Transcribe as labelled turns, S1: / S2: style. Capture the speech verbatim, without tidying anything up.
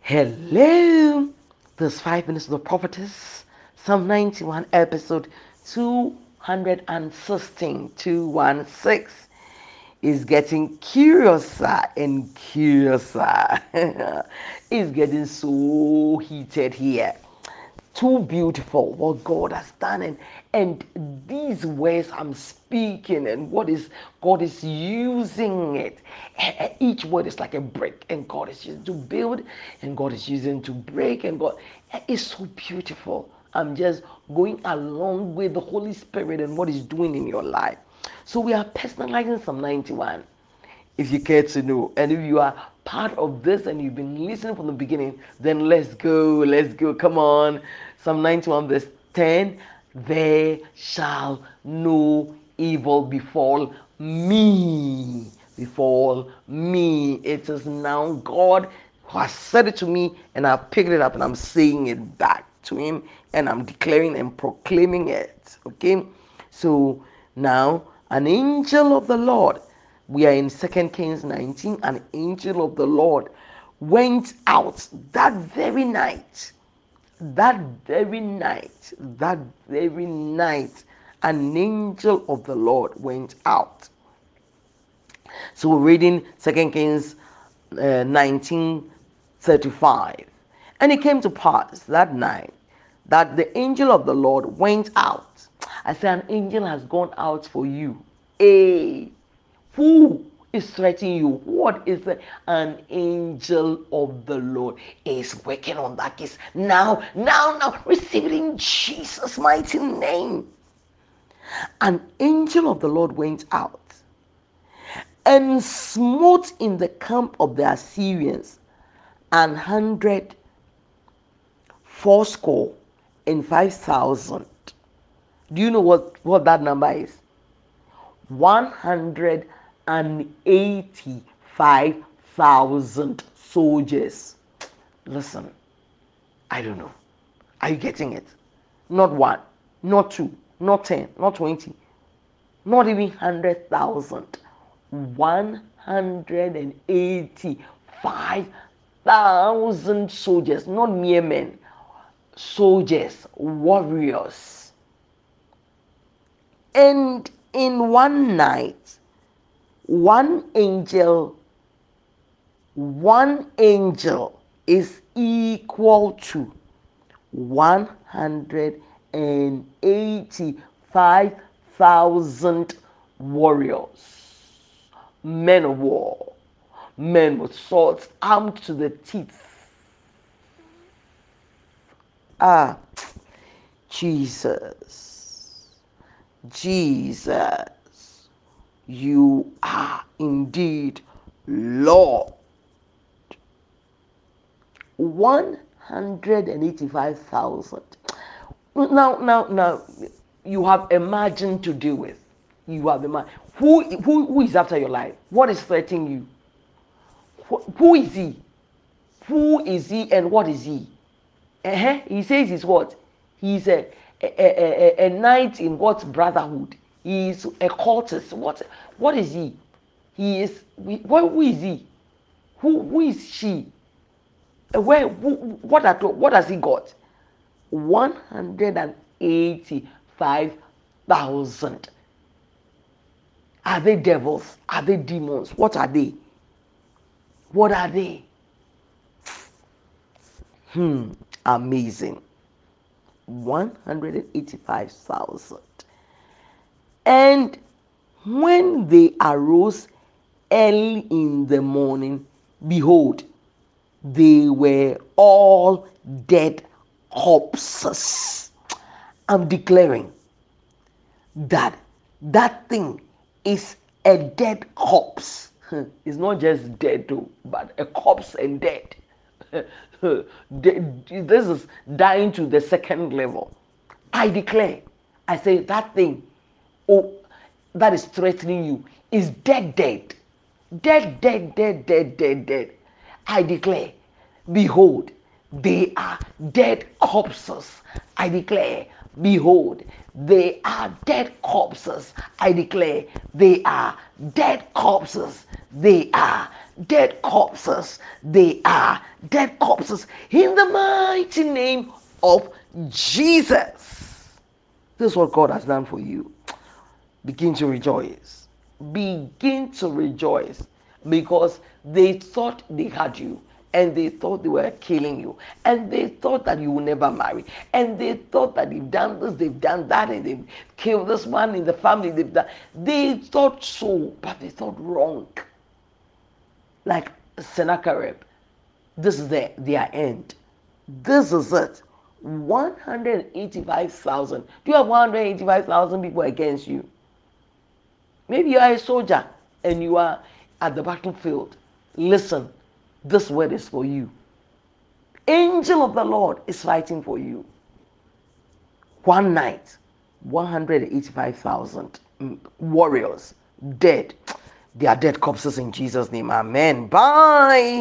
S1: Hello, this five minutes of the prophetess, Psalm ninety-one, episode two hundred sixteen, two one six is getting curiouser and curiouser. It's getting so heated here. Too beautiful what God has done, and and these words I'm speaking and what is God is using it. Each word is like a brick, and God is using to build, and God is using to break, and God is so beautiful. I'm just going along with the Holy Spirit and what He's doing in your life. So we are personalizing Psalm ninety-one, if you care to know. And if you are part of this and you've been listening from the beginning, then let's go, let's go. Come on. Psalm ninety-one, verse ten. There shall no evil befall me. Befall me. It is now God who has said it to me, and I've picked it up and I'm saying it back to Him, and I'm declaring and proclaiming it. Okay? So now, an angel of the Lord, we are in Second Kings nineteen. An angel of the Lord went out that very night. That very night. That very night. An angel of the Lord went out. So we're reading Second Kings uh, nineteen thirty-five. And it came to pass that night that the angel of the Lord went out. I say an angel has gone out for you. Hey, who is threatening you? What is the, an angel of the Lord is working on that case now, now, now. Receive it in Jesus' mighty name. An angel of the Lord went out and smote in the camp of the Assyrians an hundred fourscore and five thousand. Do you know what, what that number is? One hundred and eighty-five thousand soldiers. Listen, I don't know. Are you getting it? Not one, not two, not ten, not twenty, not even one hundred thousand. one hundred eighty-five thousand soldiers, not mere men, soldiers, warriors. And in one night, one angel, one angel is equal to one hundred eighty-five thousand warriors, men of war, men with swords armed to the teeth. Ah, Jesus, Jesus, you are indeed Lord. one hundred eighty-five thousand. Now, now, now, you have a margin to deal with. You have a margin. Who, who, who is after your life? What is threatening you? Who, who is he? Who is he and what is he? Uh-huh. He says he's what? He's a, a, a, a, a knight in what brotherhood? He is a cultist. What, what is he? He is, what, who is he? Who, who is she? Where, who, what, are, what has he got? one hundred eighty-five thousand. Are they devils? Are they demons? What are they? What are they? Hmm, amazing. one hundred eighty-five thousand. And when they arose early in the morning, behold, they were all dead corpses. I'm declaring that that thing is a dead corpse. It's not just dead though, but a corpse and dead. This is dying to the second level. I declare, I say that thing, oh, that is threatening you is dead, dead, dead, dead, dead, dead, dead, dead. I declare, behold, they are dead corpses. I declare, behold, they are dead corpses. I declare, they are dead corpses. They are dead corpses. They are dead corpses in the mighty name of Jesus. This is what God has done for you. Begin to rejoice. Begin to rejoice because they thought they had you and they thought they were killing you and they thought that you will never marry and they thought that they've done this, they've done that, and they've killed this one in the family. They've done. They thought so, but they thought wrong. Like Sennacherib, this is their, their end. This is it. one hundred eighty-five thousand. Do you have one hundred eighty-five thousand people against you? Maybe you are a soldier and you are at the battlefield. Listen, this word is for you. Angel of the Lord is fighting for you. One night, one hundred eighty-five thousand warriors dead. They are dead corpses in Jesus' name. Amen. Bye.